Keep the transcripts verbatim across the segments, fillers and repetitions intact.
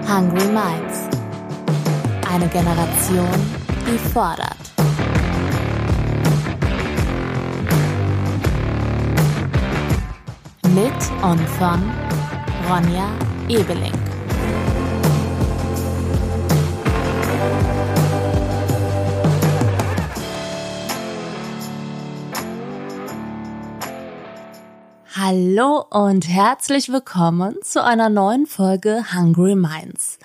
Hungry Minds. Eine Generation, die fordert. Mit und von Ronja Ebeling. Hallo und herzlich willkommen zu einer neuen Folge Hungry Minds.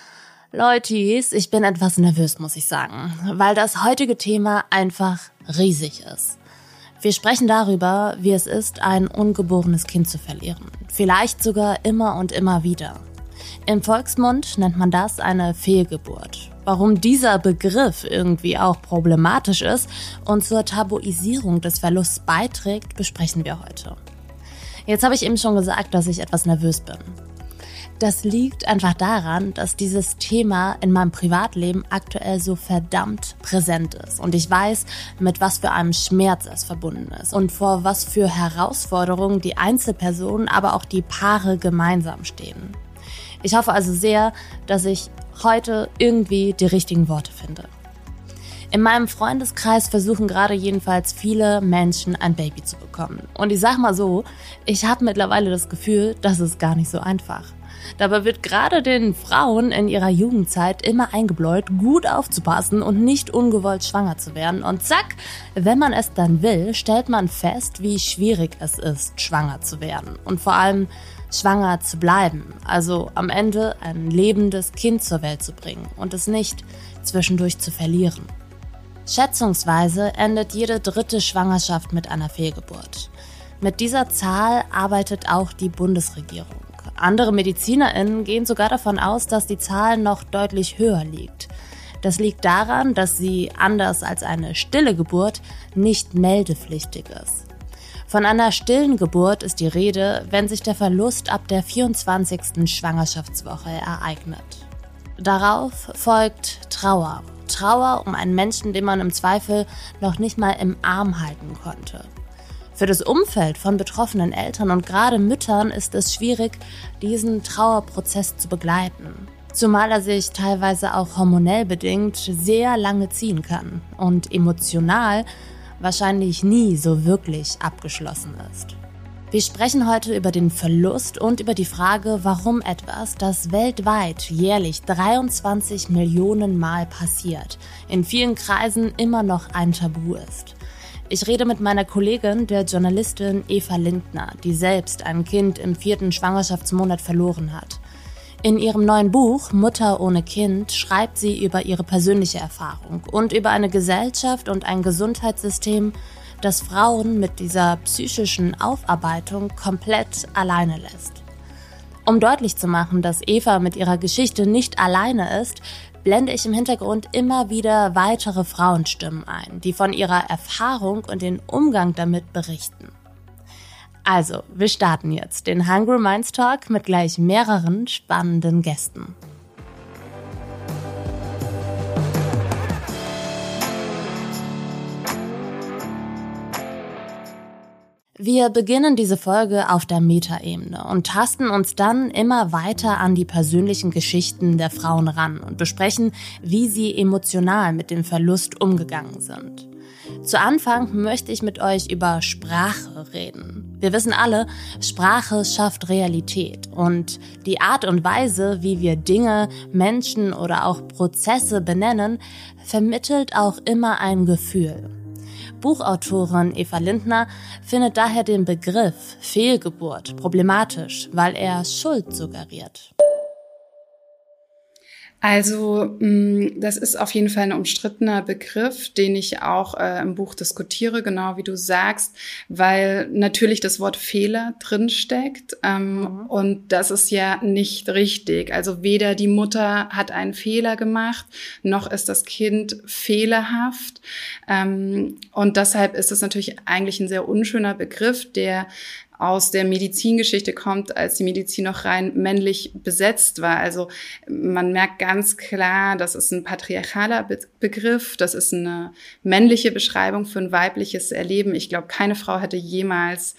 Leutis, ich bin etwas nervös, muss ich sagen, weil das heutige Thema einfach riesig ist. Wir sprechen darüber, wie es ist, ein ungeborenes Kind zu verlieren. Vielleicht sogar immer und immer wieder. Im Volksmund nennt man das eine Fehlgeburt. Warum dieser Begriff irgendwie auch problematisch ist und zur Tabuisierung des Verlusts beiträgt, besprechen wir heute. Jetzt habe ich eben schon gesagt, dass ich etwas nervös bin. Das liegt einfach daran, dass dieses Thema in meinem Privatleben aktuell so verdammt präsent ist. Und ich weiß, mit was für einem Schmerz es verbunden ist und vor was für Herausforderungen die Einzelpersonen, aber auch die Paare gemeinsam stehen. Ich hoffe also sehr, dass ich heute irgendwie die richtigen Worte finde. In meinem Freundeskreis versuchen gerade jedenfalls viele Menschen, ein Baby zu bekommen. Und ich sag mal so, ich habe mittlerweile das Gefühl, das ist gar nicht so einfach. Dabei wird gerade den Frauen in ihrer Jugendzeit immer eingebläut, gut aufzupassen und nicht ungewollt schwanger zu werden. Und zack, wenn man es dann will, stellt man fest, wie schwierig es ist, schwanger zu werden. Und vor allem schwanger zu bleiben. Also am Ende ein lebendes Kind zur Welt zu bringen und es nicht zwischendurch zu verlieren. Schätzungsweise endet jede dritte Schwangerschaft mit einer Fehlgeburt. Mit dieser Zahl arbeitet auch die Bundesregierung. Andere MedizinerInnen gehen sogar davon aus, dass die Zahl noch deutlich höher liegt. Das liegt daran, dass sie, anders als eine stille Geburt, nicht meldepflichtig ist. Von einer stillen Geburt ist die Rede, wenn sich der Verlust ab der vierundzwanzigsten Schwangerschaftswoche ereignet. Darauf folgt Trauer. Trauer um einen Menschen, den man im Zweifel noch nicht mal im Arm halten konnte. Für das Umfeld von betroffenen Eltern und gerade Müttern ist es schwierig, diesen Trauerprozess zu begleiten. Zumal er sich teilweise auch hormonell bedingt sehr lange ziehen kann und emotional wahrscheinlich nie so wirklich abgeschlossen ist. Wir sprechen heute über den Verlust und über die Frage, warum etwas, das weltweit jährlich dreiundzwanzig Millionen Mal passiert, in vielen Kreisen immer noch ein Tabu ist. Ich rede mit meiner Kollegin, der Journalistin Eva Lindner, die selbst ein Kind im vierten Schwangerschaftsmonat verloren hat. In ihrem neuen Buch Mutter ohne Kind schreibt sie über ihre persönliche Erfahrung und über eine Gesellschaft und ein Gesundheitssystem, das Frauen mit dieser psychischen Aufarbeitung komplett alleine lässt. Um deutlich zu machen, dass Eva mit ihrer Geschichte nicht alleine ist, blende ich im Hintergrund immer wieder weitere Frauenstimmen ein, die von ihrer Erfahrung und dem Umgang damit berichten. Also, wir starten jetzt den Hungry Minds Talk mit gleich mehreren spannenden Gästen. Wir beginnen diese Folge auf der Metaebene und tasten uns dann immer weiter an die persönlichen Geschichten der Frauen ran und besprechen, wie sie emotional mit dem Verlust umgegangen sind. Zu Anfang möchte ich mit euch über Sprache reden. Wir wissen alle, Sprache schafft Realität und die Art und Weise, wie wir Dinge, Menschen oder auch Prozesse benennen, vermittelt auch immer ein Gefühl. Buchautorin Eva Lindner findet daher den Begriff Fehlgeburt problematisch, weil er Schuld suggeriert. Also das ist auf jeden Fall ein umstrittener Begriff, den ich auch äh, im Buch diskutiere, genau wie du sagst, weil natürlich das Wort Fehler drinsteckt ähm, mhm. und das ist ja nicht richtig. Also weder die Mutter hat einen Fehler gemacht, noch ist das Kind fehlerhaft ähm, und deshalb ist es natürlich eigentlich ein sehr unschöner Begriff, der aus der Medizingeschichte kommt, als die Medizin noch rein männlich besetzt war. Also man merkt ganz klar, das ist ein patriarchaler Be- Begriff, das ist eine männliche Beschreibung für ein weibliches Erleben. Ich glaube, keine Frau hätte jemals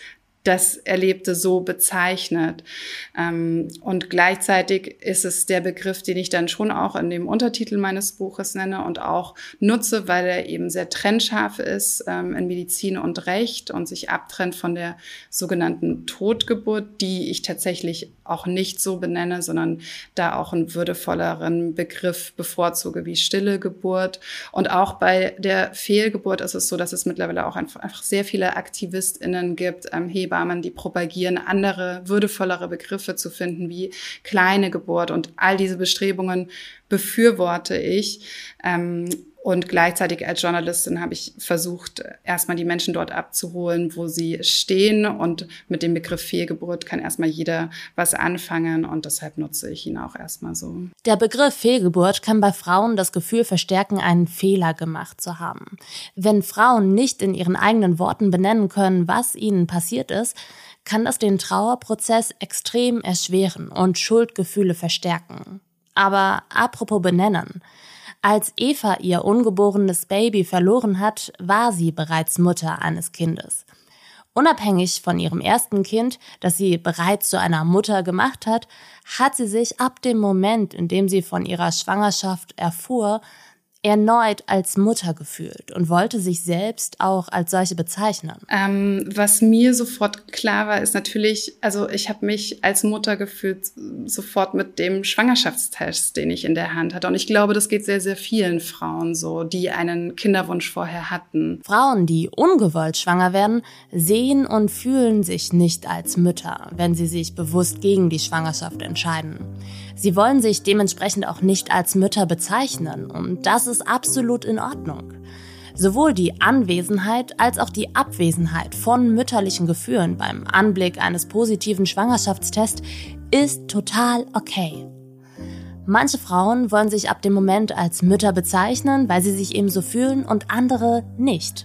das Erlebte so bezeichnet. Ähm, und gleichzeitig ist es der Begriff, den ich dann schon auch in dem Untertitel meines Buches nenne und auch nutze, weil er eben sehr trennscharf ist ähm, in Medizin und Recht und sich abtrennt von der sogenannten Totgeburt, die ich tatsächlich auch nicht so benenne, sondern da auch einen würdevolleren Begriff bevorzuge wie stille Geburt. Und auch bei der Fehlgeburt ist es so, dass es mittlerweile auch einfach, einfach sehr viele AktivistInnen gibt, ähm, Hebammen, die propagieren, andere, würdevollere Begriffe zu finden, wie kleine Geburt. Und all diese Bestrebungen befürworte ich. Ähm, und gleichzeitig als Journalistin habe ich versucht, erstmal die Menschen dort abzuholen, wo sie stehen. Und mit dem Begriff Fehlgeburt kann erstmal jeder was anfangen. Und deshalb nutze ich ihn auch erstmal so. Der Begriff Fehlgeburt kann bei Frauen das Gefühl verstärken, einen Fehler gemacht zu haben. Wenn Frauen nicht in ihren eigenen Worten benennen können, was ihnen passiert ist, kann das den Trauerprozess extrem erschweren und Schuldgefühle verstärken. Aber apropos benennen. Als Eva ihr ungeborenes Baby verloren hat, war sie bereits Mutter eines Kindes. Unabhängig von ihrem ersten Kind, das sie bereits zu einer Mutter gemacht hat, hat sie sich ab dem Moment, in dem sie von ihrer Schwangerschaft erfuhr, erneut als Mutter gefühlt und wollte sich selbst auch als solche bezeichnen. Ähm, was mir sofort klar war, ist natürlich, also ich habe mich als Mutter gefühlt sofort mit dem Schwangerschaftstest, den ich in der Hand hatte. Und ich glaube, das geht sehr, sehr vielen Frauen so, die einen Kinderwunsch vorher hatten. Frauen, die ungewollt schwanger werden, sehen und fühlen sich nicht als Mütter, wenn sie sich bewusst gegen die Schwangerschaft entscheiden. Sie wollen sich dementsprechend auch nicht als Mütter bezeichnen und das ist absolut in Ordnung. Sowohl die Anwesenheit als auch die Abwesenheit von mütterlichen Gefühlen beim Anblick eines positiven Schwangerschaftstests ist total okay. Manche Frauen wollen sich ab dem Moment als Mütter bezeichnen, weil sie sich eben so fühlen und andere nicht.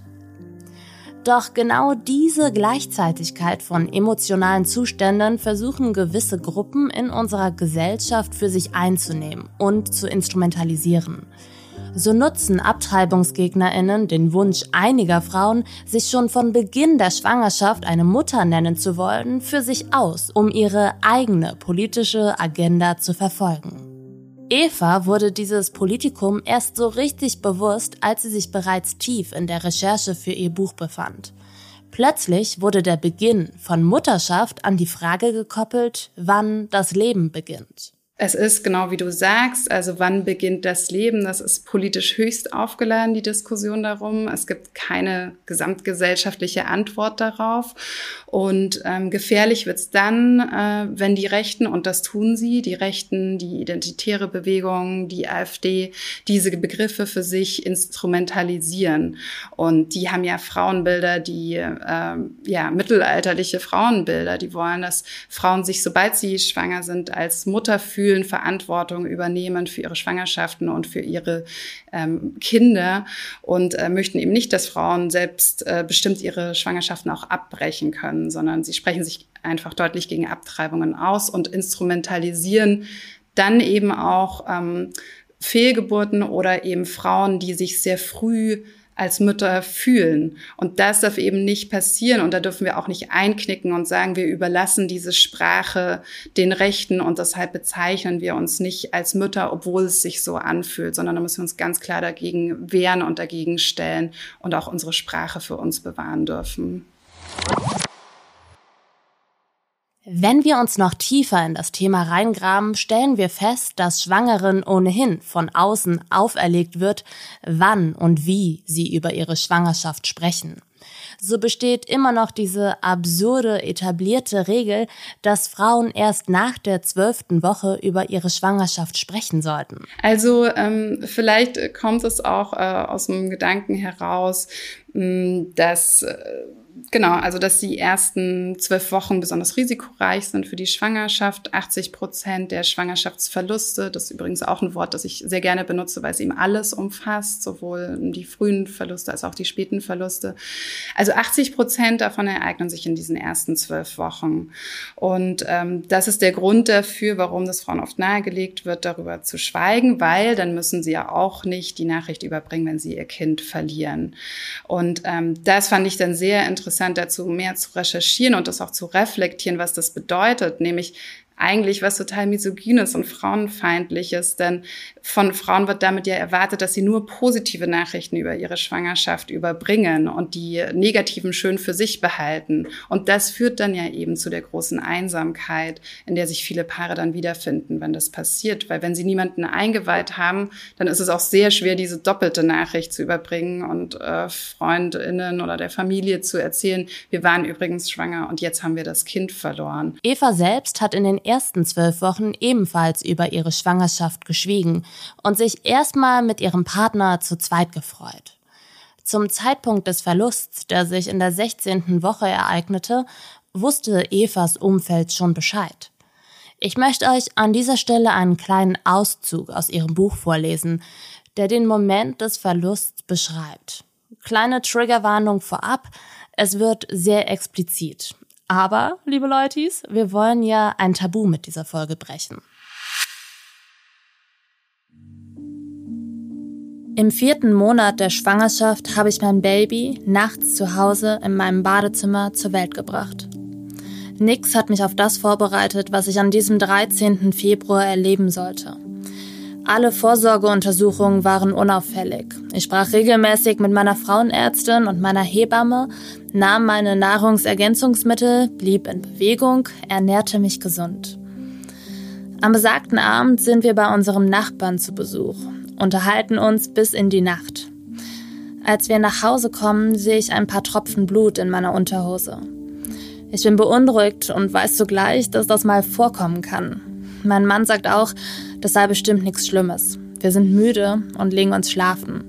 Doch genau diese Gleichzeitigkeit von emotionalen Zuständen versuchen gewisse Gruppen in unserer Gesellschaft für sich einzunehmen und zu instrumentalisieren. So nutzen AbtreibungsgegnerInnen den Wunsch einiger Frauen, sich schon von Beginn der Schwangerschaft eine Mutter nennen zu wollen, für sich aus, um ihre eigene politische Agenda zu verfolgen. Eva wurde dieses Politikum erst so richtig bewusst, als sie sich bereits tief in der Recherche für ihr Buch befand. Plötzlich wurde der Beginn von Mutterschaft an die Frage gekoppelt, wann das Leben beginnt. Es ist genau wie du sagst, also wann beginnt das Leben? Das ist politisch höchst aufgeladen, die Diskussion darum. Es gibt keine gesamtgesellschaftliche Antwort darauf. Und ähm, gefährlich wird's dann, äh, wenn die Rechten, und das tun sie, die Rechten, die identitäre Bewegung, die AfD, diese Begriffe für sich instrumentalisieren. Und die haben ja Frauenbilder, die äh, ja mittelalterliche Frauenbilder. Die wollen, dass Frauen sich, sobald sie schwanger sind, als Mutter fühlen, Verantwortung übernehmen für ihre Schwangerschaften und für ihre ähm, Kinder und äh, möchten eben nicht, dass Frauen selbst äh, bestimmt ihre Schwangerschaften auch abbrechen können, sondern sie sprechen sich einfach deutlich gegen Abtreibungen aus und instrumentalisieren dann eben auch ähm, Fehlgeburten oder eben Frauen, die sich sehr früh als Mütter fühlen. Und das darf eben nicht passieren. Und da dürfen wir auch nicht einknicken und sagen, wir überlassen diese Sprache den Rechten und deshalb bezeichnen wir uns nicht als Mütter, obwohl es sich so anfühlt, sondern da müssen wir uns ganz klar dagegen wehren und dagegen stellen und auch unsere Sprache für uns bewahren dürfen. Wenn wir uns noch tiefer in das Thema reingraben, stellen wir fest, dass Schwangeren ohnehin von außen auferlegt wird, wann und wie sie über ihre Schwangerschaft sprechen. So besteht immer noch diese absurde, etablierte Regel, dass Frauen erst nach der zwölften Woche über ihre Schwangerschaft sprechen sollten. Also ähm, vielleicht kommt es auch äh, aus dem Gedanken heraus, mh, dass äh, Genau, also dass die ersten zwölf Wochen besonders risikoreich sind für die Schwangerschaft. achtzig Prozent der Schwangerschaftsverluste, das ist übrigens auch ein Wort, das ich sehr gerne benutze, weil es eben alles umfasst, sowohl die frühen Verluste als auch die späten Verluste. Also achtzig Prozent davon ereignen sich in diesen ersten zwölf Wochen. Und ähm, das ist der Grund dafür, warum das Frauen oft nahegelegt wird, darüber zu schweigen, weil dann müssen sie ja auch nicht die Nachricht überbringen, wenn sie ihr Kind verlieren. Und ähm, das fand ich dann sehr interessant, interessant, dazu mehr zu recherchieren und das auch zu reflektieren, was das bedeutet, nämlich eigentlich was total Misogynes und Frauenfeindliches, denn von Frauen wird damit ja erwartet, dass sie nur positive Nachrichten über ihre Schwangerschaft überbringen und die negativen schön für sich behalten. Und das führt dann ja eben zu der großen Einsamkeit, in der sich viele Paare dann wiederfinden, wenn das passiert. Weil wenn sie niemanden eingeweiht haben, dann ist es auch sehr schwer, diese doppelte Nachricht zu überbringen und äh, FreundInnen oder der Familie zu erzählen, wir waren übrigens schwanger und jetzt haben wir das Kind verloren. Eva selbst hat in den ersten zwölf Wochen ebenfalls über ihre Schwangerschaft geschwiegen und sich erstmal mit ihrem Partner zu zweit gefreut. Zum Zeitpunkt des Verlusts, der sich in der sechzehnten Woche ereignete, wusste Evas Umfeld schon Bescheid. Ich möchte euch an dieser Stelle einen kleinen Auszug aus ihrem Buch vorlesen, der den Moment des Verlusts beschreibt. Kleine Triggerwarnung vorab, es wird sehr explizit. Aber, liebe Leutis, wir wollen ja ein Tabu mit dieser Folge brechen. Im vierten Monat der Schwangerschaft habe ich mein Baby nachts zu Hause in meinem Badezimmer zur Welt gebracht. Nix hat mich auf das vorbereitet, was ich an diesem dreizehnten Februar erleben sollte. Alle Vorsorgeuntersuchungen waren unauffällig. Ich sprach regelmäßig mit meiner Frauenärztin und meiner Hebamme, nahm meine Nahrungsergänzungsmittel, blieb in Bewegung, ernährte mich gesund. Am besagten Abend sind wir bei unserem Nachbarn zu Besuch, unterhalten uns bis in die Nacht. Als wir nach Hause kommen, sehe ich ein paar Tropfen Blut in meiner Unterhose. Ich bin beunruhigt und weiß zugleich, dass das mal vorkommen kann. Mein Mann sagt auch, das sei bestimmt nichts Schlimmes. Wir sind müde und legen uns schlafen.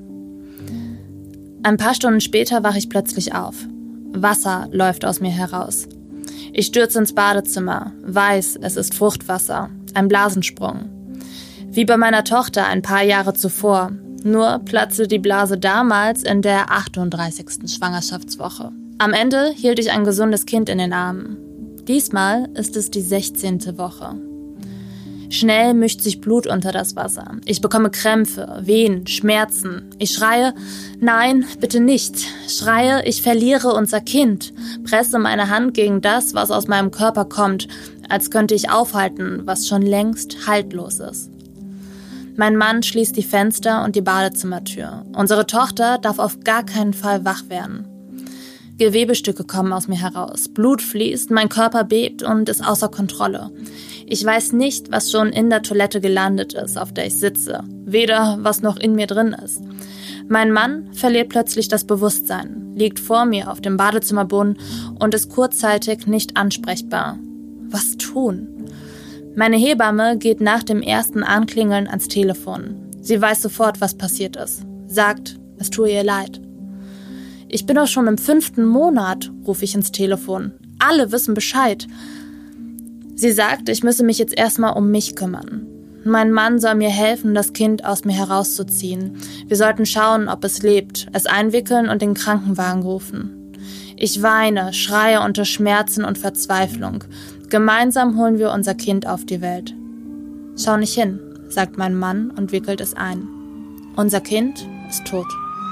Ein paar Stunden später wache ich plötzlich auf. Wasser läuft aus mir heraus. Ich stürze ins Badezimmer, weiß, es ist Fruchtwasser, ein Blasensprung. Wie bei meiner Tochter ein paar Jahre zuvor, nur platzte die Blase damals in der achtunddreißigsten Schwangerschaftswoche. Am Ende hielt ich ein gesundes Kind in den Armen. Diesmal ist es die sechzehnte Woche. Schnell mischt sich Blut unter das Wasser. Ich bekomme Krämpfe, Wehen, Schmerzen. Ich schreie, nein, bitte nicht. Schreie, ich verliere unser Kind. Presse meine Hand gegen das, was aus meinem Körper kommt, als könnte ich aufhalten, was schon längst haltlos ist. Mein Mann schließt die Fenster und die Badezimmertür. Unsere Tochter darf auf gar keinen Fall wach werden. Gewebestücke kommen aus mir heraus. Blut fließt, mein Körper bebt und ist außer Kontrolle. Ich weiß nicht, was schon in der Toilette gelandet ist, auf der ich sitze. Weder, was noch in mir drin ist. Mein Mann verliert plötzlich das Bewusstsein, liegt vor mir auf dem Badezimmerboden und ist kurzzeitig nicht ansprechbar. Was tun? Meine Hebamme geht nach dem ersten Anklingeln ans Telefon. Sie weiß sofort, was passiert ist. Sagt, es tue ihr leid. Ich bin doch schon im fünften Monat, rufe ich ins Telefon. Alle wissen Bescheid. Sie sagt, ich müsse mich jetzt erstmal um mich kümmern. Mein Mann soll mir helfen, das Kind aus mir herauszuziehen. Wir sollten schauen, ob es lebt, es einwickeln und den Krankenwagen rufen. Ich weine, schreie unter Schmerzen und Verzweiflung. Gemeinsam holen wir unser Kind auf die Welt. Schau nicht hin, sagt mein Mann und wickelt es ein. Unser Kind ist tot.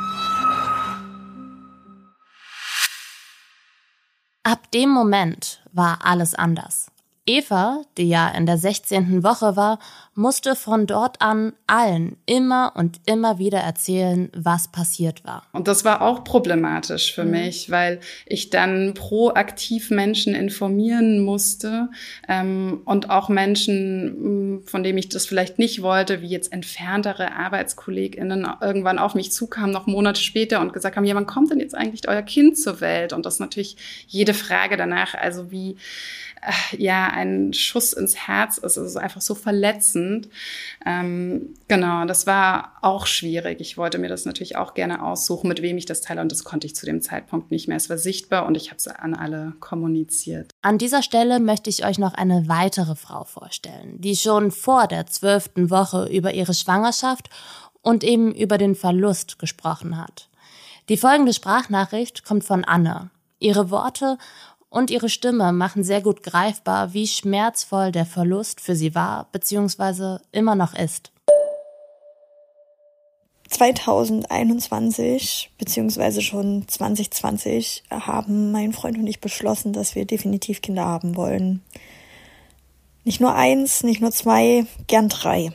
Ab dem Moment war alles anders. Eva, die ja in der sechzehnten Woche war, musste von dort an allen immer und immer wieder erzählen, was passiert war. Und das war auch problematisch für mhm. mich, weil ich dann proaktiv Menschen informieren musste ähm, und auch Menschen, von denen ich das vielleicht nicht wollte, wie jetzt entferntere ArbeitskollegInnen irgendwann auf mich zukamen, noch Monate später und gesagt haben, ja, wann kommt denn jetzt eigentlich euer Kind zur Welt? Und das ist natürlich jede Frage danach, also wie ja, ein Schuss ins Herz ist. Es ist einfach so verletzend. Ähm, genau, das war auch schwierig. Ich wollte mir das natürlich auch gerne aussuchen, mit wem ich das teile. Und das konnte ich zu dem Zeitpunkt nicht mehr. Es war sichtbar und ich habe es an alle kommuniziert. An dieser Stelle möchte ich euch noch eine weitere Frau vorstellen, die schon vor der zwölften Woche über ihre Schwangerschaft und eben über den Verlust gesprochen hat. Die folgende Sprachnachricht kommt von Anne. Ihre Worte und ihre Stimme machen sehr gut greifbar, wie schmerzvoll der Verlust für sie war bzw. immer noch ist. zweitausendeinundzwanzig beziehungsweise schon zwanzig zwanzig haben mein Freund und ich beschlossen, dass wir definitiv Kinder haben wollen. Nicht nur eins, nicht nur zwei, gern drei.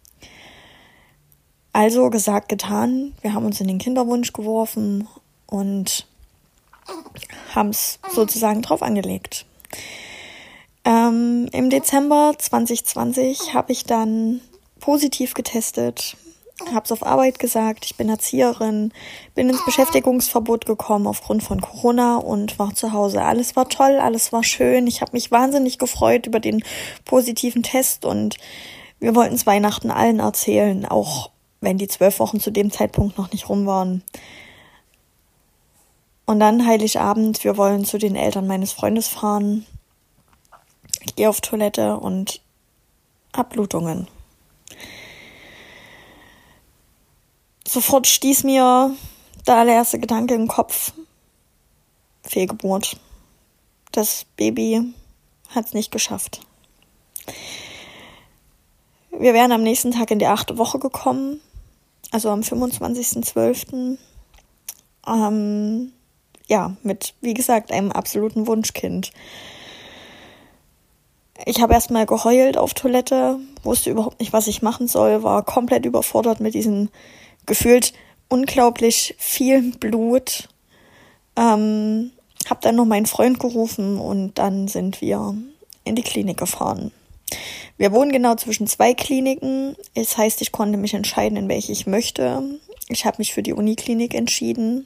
Also gesagt, getan. Wir haben uns in den Kinderwunsch geworfen und haben es sozusagen drauf angelegt. Ähm, im Dezember zwanzig zwanzig habe ich dann positiv getestet, habe es auf Arbeit gesagt, ich bin Erzieherin, bin ins Beschäftigungsverbot gekommen aufgrund von Corona und war zu Hause. Alles war toll, alles war schön. Ich habe mich wahnsinnig gefreut über den positiven Test und wir wollten es Weihnachten allen erzählen, auch wenn die zwölf Wochen zu dem Zeitpunkt noch nicht rum waren. Und dann Heiligabend, wir wollen zu den Eltern meines Freundes fahren. Ich gehe auf Toilette und hab Blutungen. Sofort stieß mir der allererste Gedanke im Kopf. Fehlgeburt. Das Baby hat's nicht geschafft. Wir wären am nächsten Tag in die achte Woche gekommen, also am fünfundzwanzigsten zwölften Ähm, ja, mit, wie gesagt, einem absoluten Wunschkind. Ich habe erstmal geheult auf Toilette, wusste überhaupt nicht, was ich machen soll, war komplett überfordert mit diesem gefühlt unglaublich viel Blut. Ähm, habe dann noch meinen Freund gerufen und dann sind wir in die Klinik gefahren. Wir wohnen genau zwischen zwei Kliniken. Das heißt, ich konnte mich entscheiden, in welche ich möchte. Ich habe mich für die Uniklinik entschieden.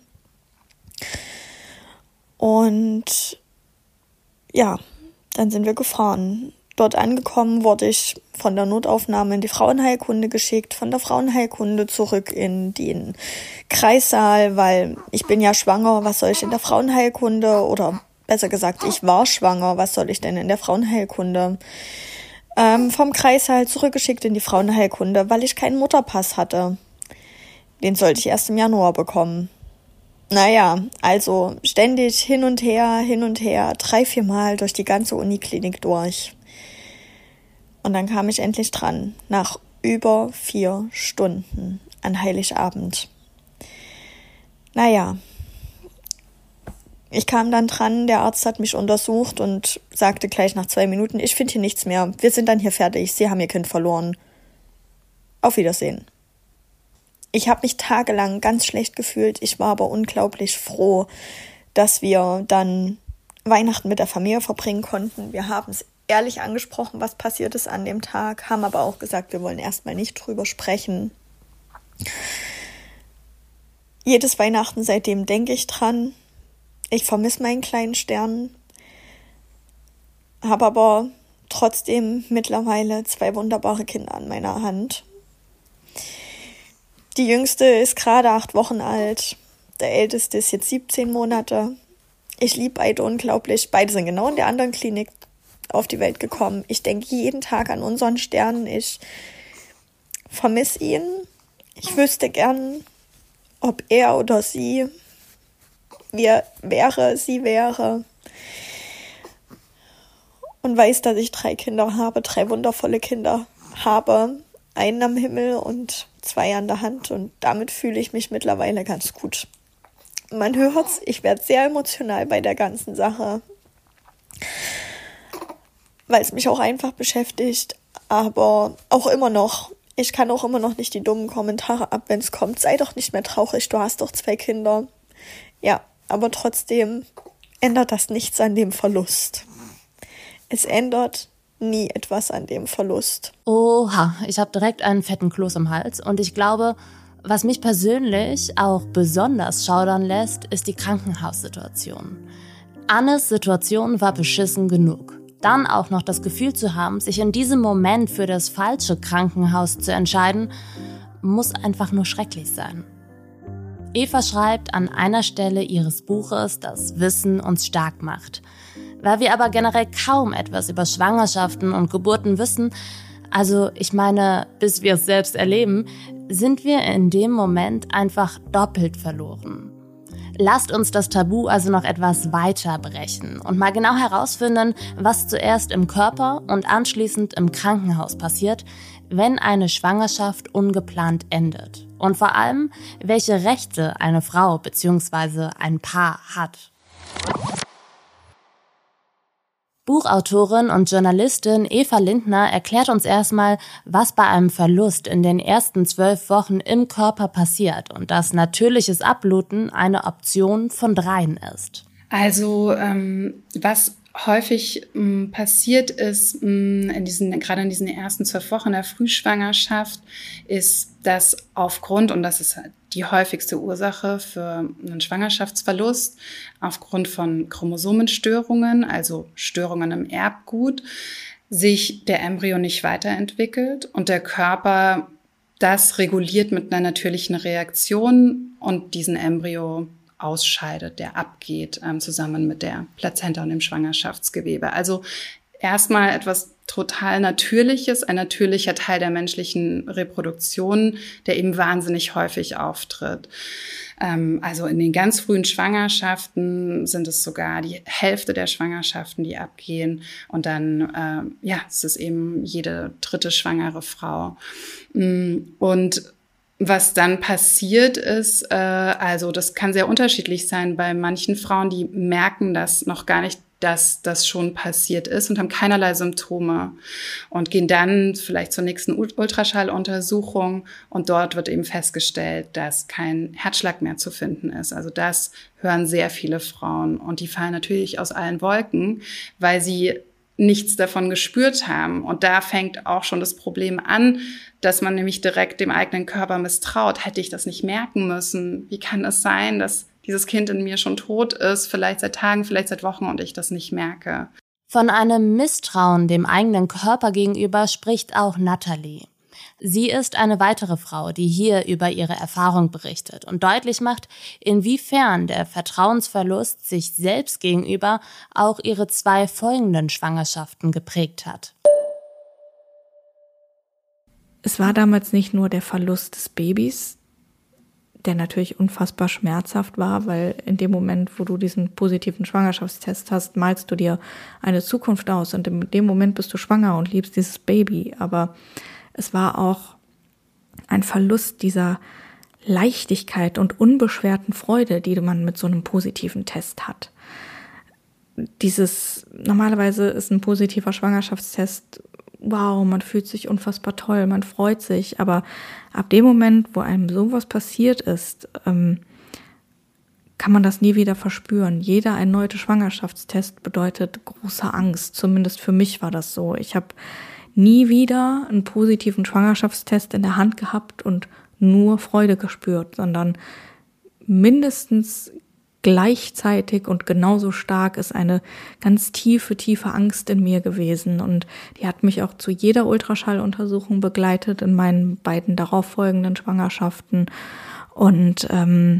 Und ja, dann sind wir gefahren. Dort angekommen wurde ich von der Notaufnahme in die Frauenheilkunde geschickt, von der Frauenheilkunde zurück in den Kreissaal, weil ich bin ja schwanger, was soll ich in der Frauenheilkunde? Oder besser gesagt, ich war schwanger, was soll ich denn in der Frauenheilkunde? Ähm, vom Kreissaal zurückgeschickt in die Frauenheilkunde, weil ich keinen Mutterpass hatte. Den sollte ich erst im Januar bekommen. Naja, also ständig hin und her, hin und her, drei, vier Mal durch die ganze Uniklinik durch. Und dann kam ich endlich dran, nach über vier Stunden an Heiligabend. Naja, ich kam dann dran, der Arzt hat mich untersucht und sagte gleich nach zwei Minuten, ich finde hier nichts mehr, wir sind dann hier fertig, Sie haben Ihr Kind verloren. Auf Wiedersehen. Ich habe mich tagelang ganz schlecht gefühlt, ich war aber unglaublich froh, dass wir dann Weihnachten mit der Familie verbringen konnten. Wir haben es ehrlich angesprochen, was passiert ist an dem Tag, haben aber auch gesagt, wir wollen erstmal nicht drüber sprechen. Jedes Weihnachten seitdem denke ich dran. Ich vermisse meinen kleinen Stern, habe aber trotzdem mittlerweile zwei wunderbare Kinder an meiner Hand. Die Jüngste ist gerade acht Wochen alt, der Älteste ist jetzt siebzehn Monate. Ich liebe beide unglaublich. Beide sind genau in der anderen Klinik auf die Welt gekommen. Ich denke jeden Tag an unseren Stern. Ich vermisse ihn. Ich wüsste gern, ob er oder sie wir wäre, sie wäre. Und weiß, dass ich drei Kinder habe, drei wundervolle Kinder habe. Einen am Himmel und zwei an der Hand. Und damit fühle ich mich mittlerweile ganz gut. Man hört's, ich werde sehr emotional bei der ganzen Sache, weil es mich auch einfach beschäftigt, aber auch immer noch, ich kann auch immer noch nicht die dummen Kommentare ab, wenn es kommt, sei doch nicht mehr traurig, du hast doch zwei Kinder. Ja, aber trotzdem ändert das nichts an dem Verlust. Es ändert nie etwas an dem Verlust. Oha, ich habe direkt einen fetten Kloß im Hals und ich glaube, was mich persönlich auch besonders schaudern lässt, ist die Krankenhaussituation. Annes Situation war beschissen genug. Dann auch noch das Gefühl zu haben, sich in diesem Moment für das falsche Krankenhaus zu entscheiden, muss einfach nur schrecklich sein. Eva schreibt an einer Stelle ihres Buches, dass Wissen uns stark macht. Weil wir aber generell kaum etwas über Schwangerschaften und Geburten wissen, also ich meine, bis wir es selbst erleben, sind wir in dem Moment einfach doppelt verloren. Lasst uns das Tabu also noch etwas weiter brechen und mal genau herausfinden, was zuerst im Körper und anschließend im Krankenhaus passiert, wenn eine Schwangerschaft ungeplant endet? Und vor allem, welche Rechte eine Frau bzw. ein Paar hat? Buchautorin und Journalistin Eva Lindner erklärt uns erstmal, was bei einem Verlust in den ersten zwölf Wochen im Körper passiert und dass natürliches Abbluten eine Option von dreien ist. Also ähm, was häufig mh, passiert ist, mh, in diesen, gerade in diesen ersten zwölf Wochen der Frühschwangerschaft, ist, dass aufgrund, und das ist die häufigste Ursache für einen Schwangerschaftsverlust, aufgrund von Chromosomenstörungen, also Störungen im Erbgut, sich der Embryo nicht weiterentwickelt und der Körper das reguliert mit einer natürlichen Reaktion und diesen Embryo ausscheidet, der abgeht, ähm, zusammen mit der Plazenta und dem Schwangerschaftsgewebe. Also erstmal etwas total Natürliches, ein natürlicher Teil der menschlichen Reproduktion, der eben wahnsinnig häufig auftritt. Ähm, also in den ganz frühen Schwangerschaften sind es sogar die Hälfte der Schwangerschaften, die abgehen. Und dann, äh, ja, es ist eben jede dritte schwangere Frau. Und was dann passiert ist, äh, also das kann sehr unterschiedlich sein bei manchen Frauen, die merken das noch gar nicht, dass das schon passiert ist und haben keinerlei Symptome und gehen dann vielleicht zur nächsten Ultraschalluntersuchung und dort wird eben festgestellt, dass kein Herzschlag mehr zu finden ist. Also das hören sehr viele Frauen und die fallen natürlich aus allen Wolken, weil sie nichts davon gespürt haben. Und da fängt auch schon das Problem an, dass man nämlich direkt dem eigenen Körper misstraut. Hätte ich das nicht merken müssen? Wie kann es sein, dass dieses Kind in mir schon tot ist, vielleicht seit Tagen, vielleicht seit Wochen und ich das nicht merke? Von einem Misstrauen dem eigenen Körper gegenüber spricht auch Natalie. Sie ist eine weitere Frau, die hier über ihre Erfahrung berichtet und deutlich macht, inwiefern der Vertrauensverlust sich selbst gegenüber auch ihre zwei folgenden Schwangerschaften geprägt hat. Es war damals nicht nur der Verlust des Babys, der natürlich unfassbar schmerzhaft war, weil in dem Moment, wo du diesen positiven Schwangerschaftstest hast, malst du dir eine Zukunft aus und in dem Moment bist du schwanger und liebst dieses Baby. Aber es war auch ein Verlust dieser Leichtigkeit und unbeschwerten Freude, die man mit so einem positiven Test hat. Dieses, normalerweise ist ein positiver Schwangerschaftstest, wow, man fühlt sich unfassbar toll, man freut sich, aber ab dem Moment, wo einem sowas passiert ist, ähm, kann man das nie wieder verspüren. Jeder erneute Schwangerschaftstest bedeutet große Angst, zumindest für mich war das so. Ich habe nie wieder einen positiven Schwangerschaftstest in der Hand gehabt und nur Freude gespürt, sondern mindestens gleichzeitig und genauso stark ist eine ganz tiefe, tiefe Angst in mir gewesen. Und die hat mich auch zu jeder Ultraschalluntersuchung begleitet in meinen beiden darauffolgenden Schwangerschaften. Und ähm,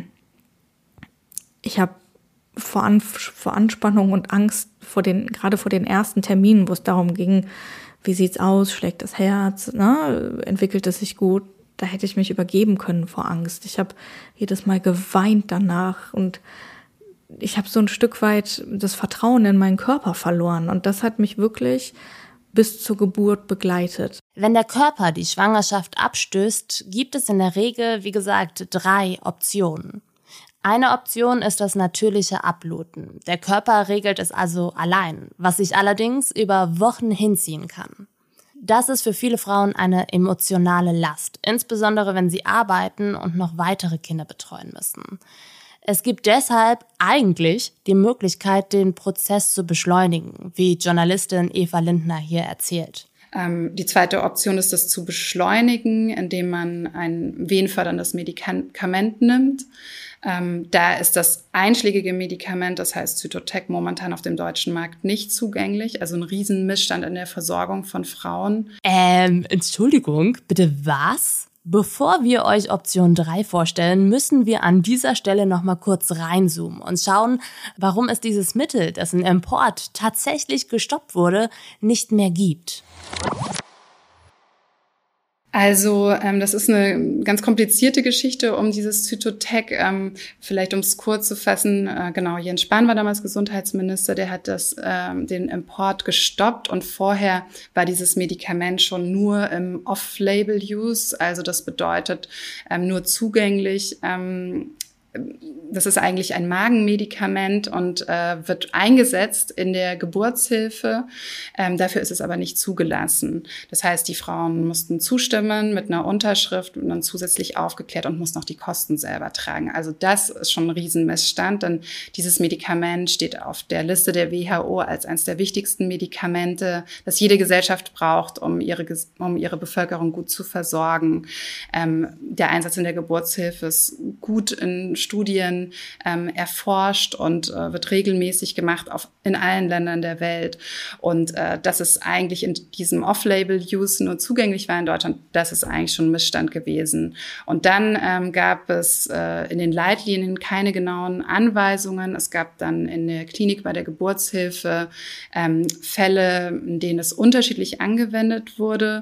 ich habe vor, An- vor Anspannung und Angst vor den, gerade vor den ersten Terminen, wo es darum ging, wie sieht's aus, schlägt das Herz, ne? Entwickelt es sich gut? Da hätte ich mich übergeben können vor Angst. Ich habe jedes Mal geweint danach und ich habe so ein Stück weit das Vertrauen in meinen Körper verloren. Und das hat mich wirklich bis zur Geburt begleitet. Wenn der Körper die Schwangerschaft abstößt, gibt es in der Regel, wie gesagt, drei Optionen. Eine Option ist das natürliche Abbluten. Der Körper regelt es also allein, was sich allerdings über Wochen hinziehen kann. Das ist für viele Frauen eine emotionale Last, insbesondere wenn sie arbeiten und noch weitere Kinder betreuen müssen. Es gibt deshalb eigentlich die Möglichkeit, den Prozess zu beschleunigen, wie Journalistin Eva Lindner hier erzählt. Ähm, die zweite Option ist, das zu beschleunigen, indem man ein wehenförderndes Medikament nimmt. Ähm, da ist das einschlägige Medikament, das heißt Zytotec, momentan auf dem deutschen Markt nicht zugänglich. Also ein riesen Missstand in der Versorgung von Frauen. Ähm, Entschuldigung, bitte was? Bevor wir euch Option drei vorstellen, müssen wir an dieser Stelle nochmal kurz reinzoomen und schauen, warum es dieses Mittel, dessen Import tatsächlich gestoppt wurde, nicht mehr gibt. Also ähm, das ist eine ganz komplizierte Geschichte um dieses Zytotec. Ähm, vielleicht um es kurz zu fassen, äh, genau, Jens Spahn war damals Gesundheitsminister, der hat das, ähm, den Import gestoppt und vorher war dieses Medikament schon nur im Off-Label-Use, also das bedeutet ähm, nur zugänglich. Ähm, Das ist eigentlich ein Magenmedikament und äh, wird eingesetzt in der Geburtshilfe. Ähm, dafür ist es aber nicht zugelassen. Das heißt, die Frauen mussten zustimmen mit einer Unterschrift und dann zusätzlich aufgeklärt und mussten auch die Kosten selber tragen. Also das ist schon ein Riesenmissstand, denn dieses Medikament steht auf der Liste der W H O als eines der wichtigsten Medikamente, das jede Gesellschaft braucht, um ihre, um ihre Bevölkerung gut zu versorgen. Ähm, der Einsatz in der Geburtshilfe ist gut in Studien ähm, erforscht und äh, wird regelmäßig gemacht auf, in allen Ländern der Welt. Und äh, dass es eigentlich in diesem Off-Label-Use nur zugänglich war in Deutschland, das ist eigentlich schon ein Missstand gewesen. Und dann ähm, gab es äh, in den Leitlinien keine genauen Anweisungen. Es gab dann in der Klinik bei der Geburtshilfe ähm, Fälle, in denen es unterschiedlich angewendet wurde.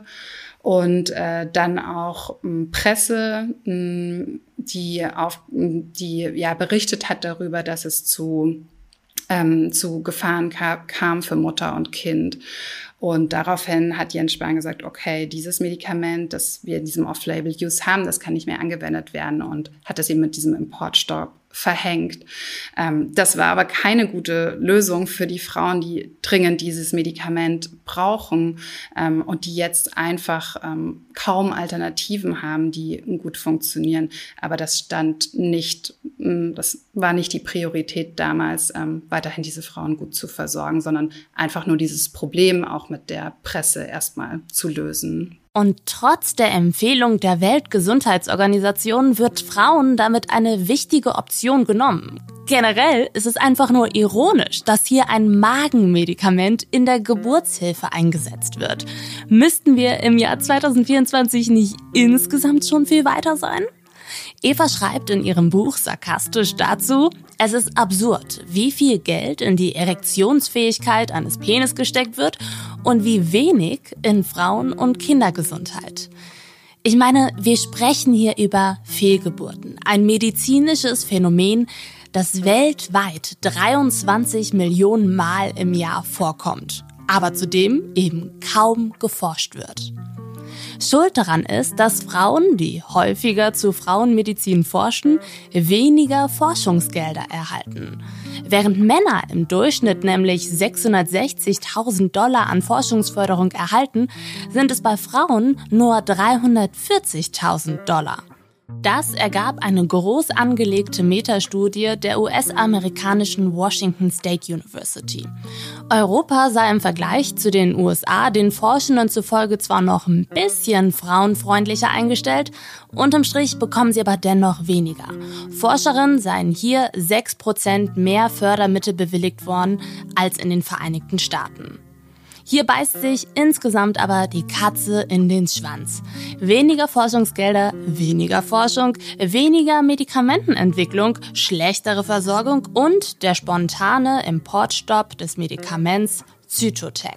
Und äh, dann auch m, Presse, m, die auf die ja berichtet hat darüber, dass es zu ähm, zu Gefahren kam, kam für Mutter und Kind. Und daraufhin hat Jens Spahn gesagt, okay, dieses Medikament, das wir in diesem Off-Label-Use haben, das kann nicht mehr angewendet werden und hat es eben mit diesem Importstopp verhängt. Ähm, das war aber keine gute Lösung für die Frauen, die dringend dieses Medikament brauchen ähm, und die jetzt einfach ähm, kaum Alternativen haben, die gut funktionieren. Aber das stand nicht, das war nicht die Priorität damals, ähm, weiterhin diese Frauen gut zu versorgen, sondern einfach nur dieses Problem auch mit der Presse erstmal zu lösen. Und trotz der Empfehlung der Weltgesundheitsorganisation wird Frauen damit eine wichtige Option genommen. Generell ist es einfach nur ironisch, dass hier ein Magenmedikament in der Geburtshilfe eingesetzt wird. Müssten wir im Jahr zwanzig vierundzwanzig nicht insgesamt schon viel weiter sein? Eva schreibt in ihrem Buch sarkastisch dazu: Es ist absurd, wie viel Geld in die Erektionsfähigkeit eines Penis gesteckt wird und wie wenig in Frauen- und Kindergesundheit. Ich meine, wir sprechen hier über Fehlgeburten, ein medizinisches Phänomen, das weltweit dreiundzwanzig Millionen Mal im Jahr vorkommt, aber zu dem eben kaum geforscht wird. Schuld daran ist, dass Frauen, die häufiger zu Frauenmedizin forschen, weniger Forschungsgelder erhalten. Während Männer im Durchschnitt nämlich sechshundertsechzigtausend Dollar an Forschungsförderung erhalten, sind es bei Frauen nur dreihundertvierzigtausend Dollar. Das ergab eine groß angelegte Metastudie der U S-amerikanischen Washington State University. Europa sei im Vergleich zu den U S A den Forschenden zufolge zwar noch ein bisschen frauenfreundlicher eingestellt, unterm Strich bekommen sie aber dennoch weniger. Forscherinnen seien hier sechs Prozent mehr Fördermittel bewilligt worden als in den Vereinigten Staaten. Hier beißt sich insgesamt aber die Katze in den Schwanz. Weniger Forschungsgelder, weniger Forschung, weniger Medikamentenentwicklung, schlechtere Versorgung und der spontane Importstopp des Medikaments Zytotec.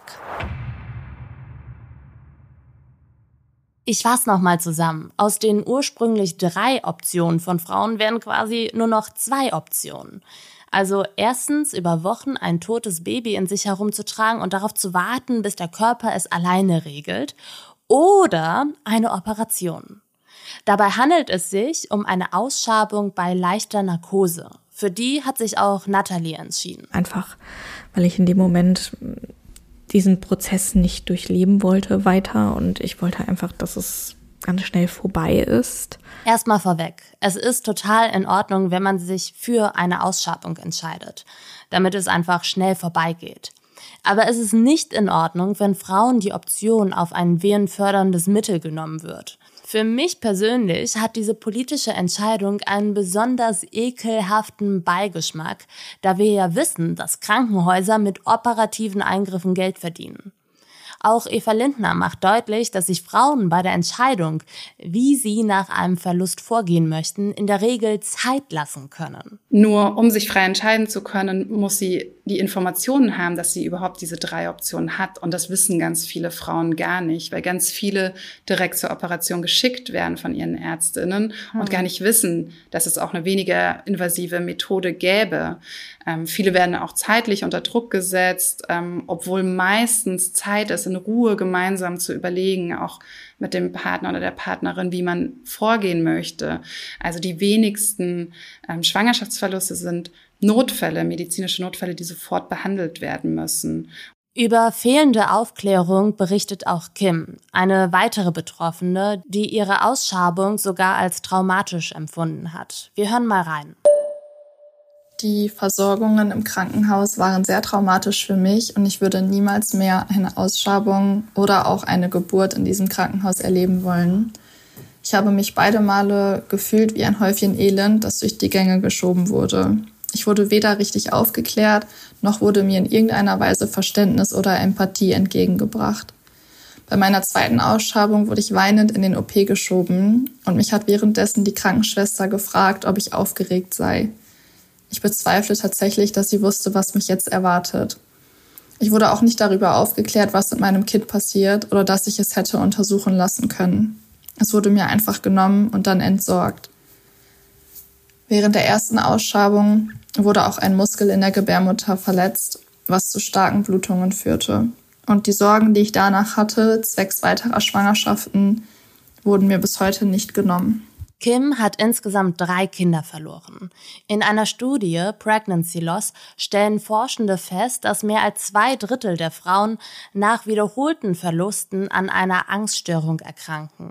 Ich fasse nochmal zusammen. Aus den ursprünglich drei Optionen von Frauen werden quasi nur noch zwei Optionen. Also erstens, über Wochen ein totes Baby in sich herumzutragen und darauf zu warten, bis der Körper es alleine regelt. Oder eine Operation. Dabei handelt es sich um eine Ausschabung bei leichter Narkose. Für die hat sich auch Nathalie entschieden. Einfach, weil ich in dem Moment diesen Prozess nicht durchleben wollte weiter und ich wollte einfach, dass es ganz schnell vorbei ist. Erstmal vorweg. Es ist total in Ordnung, wenn man sich für eine Ausschabung entscheidet, damit es einfach schnell vorbeigeht. Aber es ist nicht in Ordnung, wenn Frauen die Option auf ein wehenförderndes Mittel genommen wird. Für mich persönlich hat diese politische Entscheidung einen besonders ekelhaften Beigeschmack, da wir ja wissen, dass Krankenhäuser mit operativen Eingriffen Geld verdienen. Auch Eva Lindner macht deutlich, dass sich Frauen bei der Entscheidung, wie sie nach einem Verlust vorgehen möchten, in der Regel Zeit lassen können. Nur um sich frei entscheiden zu können, muss sie die Informationen haben, dass sie überhaupt diese drei Optionen hat. Und das wissen ganz viele Frauen gar nicht, weil ganz viele direkt zur Operation geschickt werden von ihren Ärztinnen mhm. und gar nicht wissen, dass es auch eine weniger invasive Methode gäbe. Ähm, viele werden auch zeitlich unter Druck gesetzt, ähm, obwohl meistens Zeit ist, in Ruhe gemeinsam zu überlegen, auch mit dem Partner oder der Partnerin, wie man vorgehen möchte. Also die wenigsten ähm, Schwangerschaftsverluste sind Notfälle, medizinische Notfälle, die sofort behandelt werden müssen. Über fehlende Aufklärung berichtet auch Kim, eine weitere Betroffene, die ihre Ausschabung sogar als traumatisch empfunden hat. Wir hören mal rein. Die Versorgungen im Krankenhaus waren sehr traumatisch für mich und ich würde niemals mehr eine Ausschabung oder auch eine Geburt in diesem Krankenhaus erleben wollen. Ich habe mich beide Male gefühlt wie ein Häufchen Elend, das durch die Gänge geschoben wurde. Ich wurde weder richtig aufgeklärt, noch wurde mir in irgendeiner Weise Verständnis oder Empathie entgegengebracht. Bei meiner zweiten Ausschabung wurde ich weinend in den O P geschoben und mich hat währenddessen die Krankenschwester gefragt, ob ich aufgeregt sei. Ich bezweifle tatsächlich, dass sie wusste, was mich jetzt erwartet. Ich wurde auch nicht darüber aufgeklärt, was mit meinem Kind passiert oder dass ich es hätte untersuchen lassen können. Es wurde mir einfach genommen und dann entsorgt. Während der ersten Ausschabung wurde auch ein Muskel in der Gebärmutter verletzt, was zu starken Blutungen führte. Und die Sorgen, die ich danach hatte, zwecks weiterer Schwangerschaften, wurden mir bis heute nicht genommen. Kim hat insgesamt drei Kinder verloren. In einer Studie Pregnancy Loss stellen Forschende fest, dass mehr als zwei Drittel der Frauen nach wiederholten Verlusten an einer Angststörung erkranken.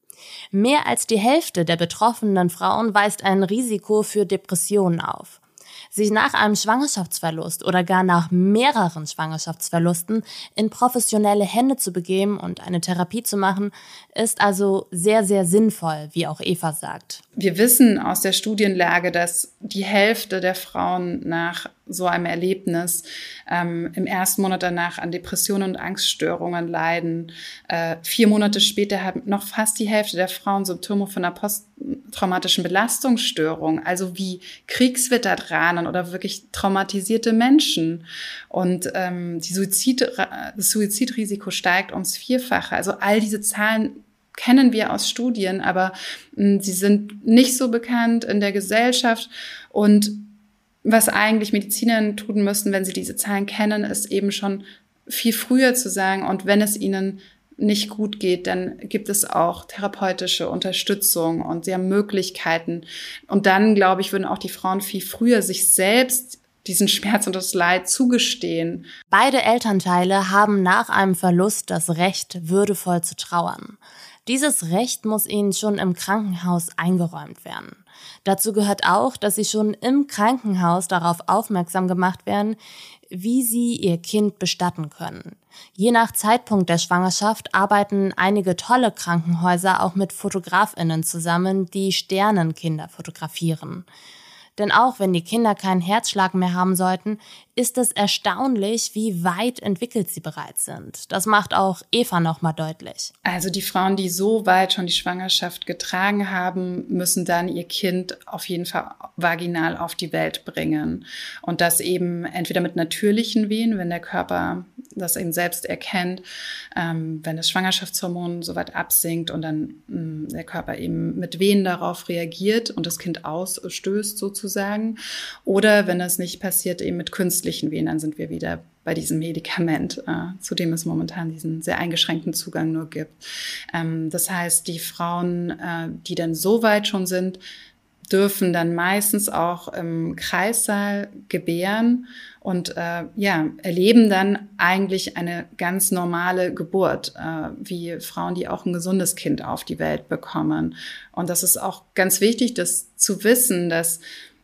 Mehr als die Hälfte der betroffenen Frauen weist ein Risiko für Depressionen auf. Sich nach einem Schwangerschaftsverlust oder gar nach mehreren Schwangerschaftsverlusten in professionelle Hände zu begeben und eine Therapie zu machen, ist also sehr, sehr sinnvoll, wie auch Eva sagt. Wir wissen aus der Studienlage, dass die Hälfte der Frauen nach so einem Erlebnis ähm, im ersten Monat danach an Depressionen und Angststörungen leiden. Äh, vier Monate später haben noch fast die Hälfte der Frauen Symptome von einer posttraumatischen Belastungsstörung, also wie Kriegsveteranen oder wirklich traumatisierte Menschen. Und ähm, die Suizid, das Suizidrisiko steigt ums Vierfache. Also all diese Zahlen kennen wir aus Studien, aber mh, sie sind nicht so bekannt in der Gesellschaft. Und was eigentlich Medizinerinnen tun müssen, wenn sie diese Zahlen kennen, ist eben schon viel früher zu sagen, und wenn es ihnen nicht gut geht, dann gibt es auch therapeutische Unterstützung und sie haben Möglichkeiten. Und dann, glaube ich, würden auch die Frauen viel früher sich selbst diesen Schmerz und das Leid zugestehen. Beide Elternteile haben nach einem Verlust das Recht, würdevoll zu trauern. Dieses Recht muss ihnen schon im Krankenhaus eingeräumt werden. Dazu gehört auch, dass sie schon im Krankenhaus darauf aufmerksam gemacht werden, wie sie ihr Kind bestatten können. Je nach Zeitpunkt der Schwangerschaft arbeiten einige tolle Krankenhäuser auch mit FotografInnen zusammen, die Sternenkinder fotografieren. Denn auch wenn die Kinder keinen Herzschlag mehr haben sollten, ist es erstaunlich, wie weit entwickelt sie bereits sind. Das macht auch Eva nochmal deutlich. Also die Frauen, die so weit schon die Schwangerschaft getragen haben, müssen dann ihr Kind auf jeden Fall vaginal auf die Welt bringen. Und das eben entweder mit natürlichen Wehen, wenn der Körper das eben selbst erkennt, ähm, wenn das Schwangerschaftshormon so weit absinkt und dann mh, der Körper eben mit Wehen darauf reagiert und das Kind ausstößt sozusagen. Oder wenn das nicht passiert, eben mit künstlichen Wehen, dann sind wir wieder bei diesem Medikament, äh, zu dem es momentan diesen sehr eingeschränkten Zugang nur gibt. Ähm, das heißt, die Frauen, äh, die dann so weit schon sind, dürfen dann meistens auch im Kreissaal gebären und äh, ja erleben dann eigentlich eine ganz normale Geburt, äh, wie Frauen, die auch ein gesundes Kind auf die Welt bekommen. Und das ist auch ganz wichtig, das zu wissen, dass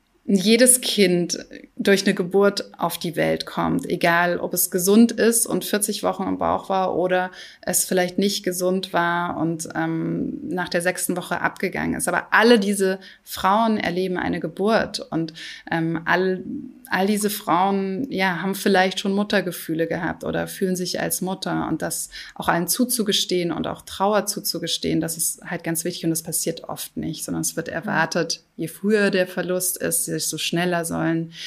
jedes Kind durch eine Geburt auf die Welt kommt, egal ob es gesund ist und vierzig Wochen im Bauch war oder es vielleicht nicht gesund war und ähm, nach der sechsten Woche abgegangen ist. Aber alle diese Frauen erleben eine Geburt und ähm, all, all diese Frauen ja, haben vielleicht schon Muttergefühle gehabt oder fühlen sich als Mutter, und das auch allen zuzugestehen und auch Trauer zuzugestehen, das ist halt ganz wichtig, und das passiert oft nicht, sondern es wird erwartet, je früher der Verlust ist, desto schneller sollen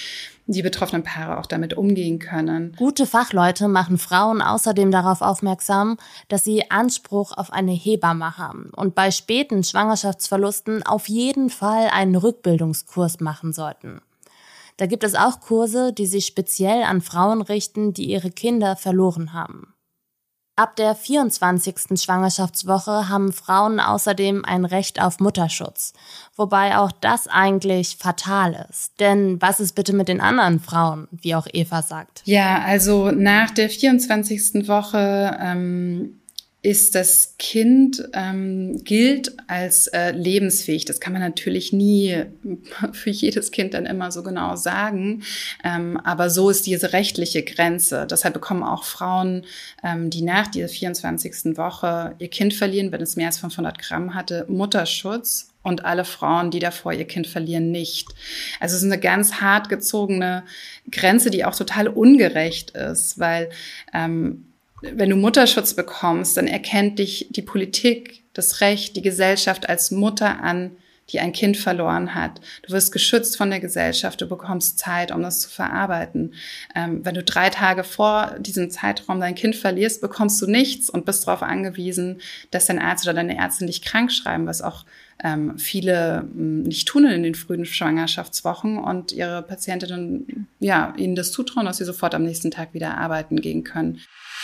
die betroffenen Paare auch damit umgehen können. Gute Fachleute machen Frauen außerdem darauf aufmerksam, dass sie Anspruch auf eine Hebamme haben und bei späten Schwangerschaftsverlusten auf jeden Fall einen Rückbildungskurs machen sollten. Da gibt es auch Kurse, die sich speziell an Frauen richten, die ihre Kinder verloren haben. Ab der vierundzwanzigsten Schwangerschaftswoche haben Frauen außerdem ein Recht auf Mutterschutz, wobei auch das eigentlich fatal ist. Denn was ist bitte mit den anderen Frauen, wie auch Eva sagt? Ja, also nach der vierundzwanzigsten Woche ähm, ist das Kind, ähm, gilt als äh, lebensfähig. Das kann man natürlich nie für jedes Kind dann immer so genau sagen. Ähm, aber so ist diese rechtliche Grenze. Deshalb bekommen auch Frauen, ähm, die nach dieser vierundzwanzigsten Woche ihr Kind verlieren, wenn es mehr als fünfhundert Gramm hatte, Mutterschutz. Und alle Frauen, die davor ihr Kind verlieren, nicht. Also es ist eine ganz hart gezogene Grenze, die auch total ungerecht ist, weil ähm, wenn du Mutterschutz bekommst, dann erkennt dich die Politik, das Recht, die Gesellschaft als Mutter an, die ein Kind verloren hat. Du wirst geschützt von der Gesellschaft, du bekommst Zeit, um das zu verarbeiten. Ähm, wenn du drei Tage vor diesem Zeitraum dein Kind verlierst, bekommst du nichts und bist darauf angewiesen, dass dein Arzt oder deine Ärztin dich krank schreiben, was auch ähm, viele ähm, nicht tun in den frühen Schwangerschaftswochen und ihre Patientinnen ja ihnen das zutrauen, dass sie sofort am nächsten Tag wieder arbeiten gehen können.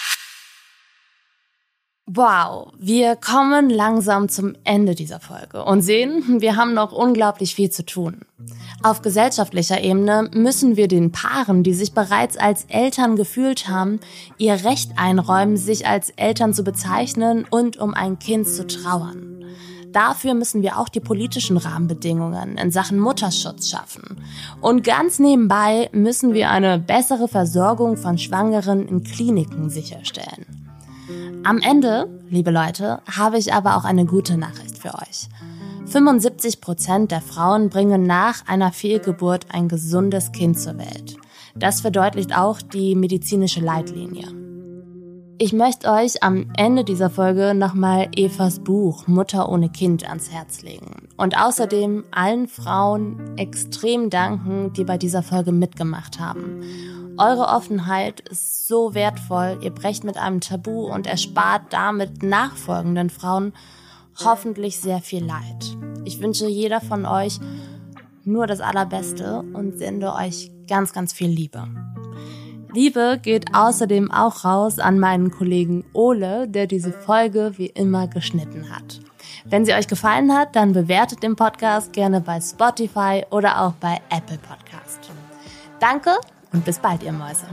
Wow, wir kommen langsam zum Ende dieser Folge und sehen, wir haben noch unglaublich viel zu tun. Auf gesellschaftlicher Ebene müssen wir den Paaren, die sich bereits als Eltern gefühlt haben, ihr Recht einräumen, sich als Eltern zu bezeichnen und um ein Kind zu trauern. Dafür müssen wir auch die politischen Rahmenbedingungen in Sachen Mutterschutz schaffen. Und ganz nebenbei müssen wir eine bessere Versorgung von Schwangeren in Kliniken sicherstellen. Am Ende, liebe Leute, habe ich aber auch eine gute Nachricht für euch. fünfundsiebzig Prozent der Frauen bringen nach einer Fehlgeburt ein gesundes Kind zur Welt. Das verdeutlicht auch die medizinische Leitlinie. Ich möchte euch am Ende dieser Folge nochmal Evas Buch Mutter ohne Kind ans Herz legen und außerdem allen Frauen extrem danken, die bei dieser Folge mitgemacht haben. Eure Offenheit ist so wertvoll, ihr brecht mit einem Tabu und erspart damit nachfolgenden Frauen hoffentlich sehr viel Leid. Ich wünsche jeder von euch nur das Allerbeste und sende euch ganz, ganz viel Liebe. Liebe geht außerdem auch raus an meinen Kollegen Ole, der diese Folge wie immer geschnitten hat. Wenn sie euch gefallen hat, dann bewertet den Podcast gerne bei Spotify oder auch bei Apple Podcast. Danke und bis bald, ihr Mäuse.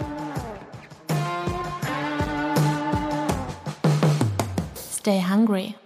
Stay hungry.